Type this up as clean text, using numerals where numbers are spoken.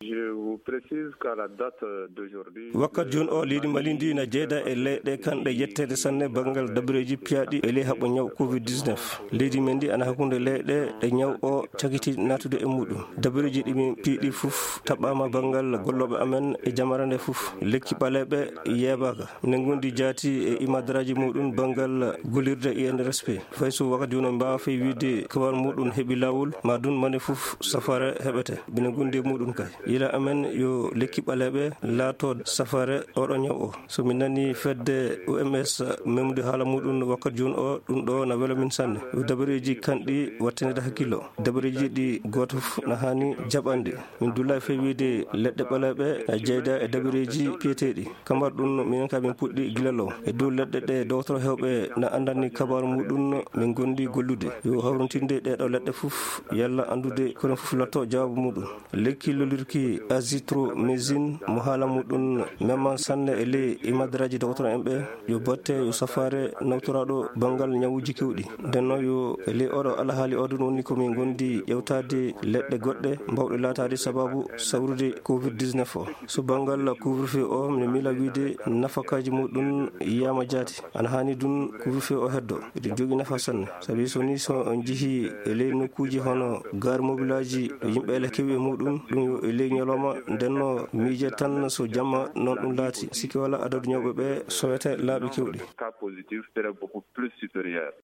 Je vous précise qu'à la date d'aujourd'hui wakkat joni o leydi Mali ndi na jeeyda e leyɗe kanɗe yettede sanne banggal dabareji piyaɗi e ley haɓɓo ñaw covid-19. leydi men ndi ana hakkunde leyɗe ɗe ñaw o cagiti natude e muɗum. dabareji ɗimin piiɗi fof taɓɓama banggal golloɓe amen e jamara nde fof. lekki ɓaleɓe yeebaka minen gondi jaati e imadaraji muɗum banggal golirde INRSP fay so wakkat joni o mbawa fay wiide kabar muɗum heeɓi lawol ma dun mane fof safare heɓete minen gondi e muɗum kay ila amen yo lekki ɓaleɓe laato safare oɗo ñaw o. so min nani fedde OMS memde haala muɗum wakkat joni o ɗum ɗo na wela min sanne. yo dabareji kanɗi wattanede hakkillo. dabareji ɗi goto fof na hani jaɓande. min dulla e fewi wiide leɗɗe ɓaleɓe na jeyda e dabareji piyeteɗi kambar ɗum minen ka min puɗɗi gilalo e dow leɗɗe ɗe docteur hewɓe na andani kabaru muɗum min gondi gollude yo hawrintinde ɗeɗo leɗɗe fof yalla andude kono fof lotto jawabu muɗum. lekki lolirki azithromycine mo haala muɗum memman sanne e ley imadaraji docteur en ɓe yo batte yo safare nawtoraɗo banggal ñawuji kewɗi. nden noon yo e ley oɗo alahaali oɗon woni komin gondi ƴewtade leɗɗe goɗɗe mbawɗe laatade sababu sawrude covid-19 o. so banggal couvre-feu o mine miila wiide nafakaji muɗum yiyama jaati ana hani dun couvre-feu o heddo eɗi jogui nafa sanne sabi so ni so on jeehi e ley nokkuji hono gare mobile aji yimɓe ele kewi e muɗum ɗum yo e ley ñalawma ndenno miije tan so jamma noon ɗum laati sikki wala adadu ñawɓe ɓe sowete laaɓi kewɗi. cas positif serait beaucoup plus supérieur.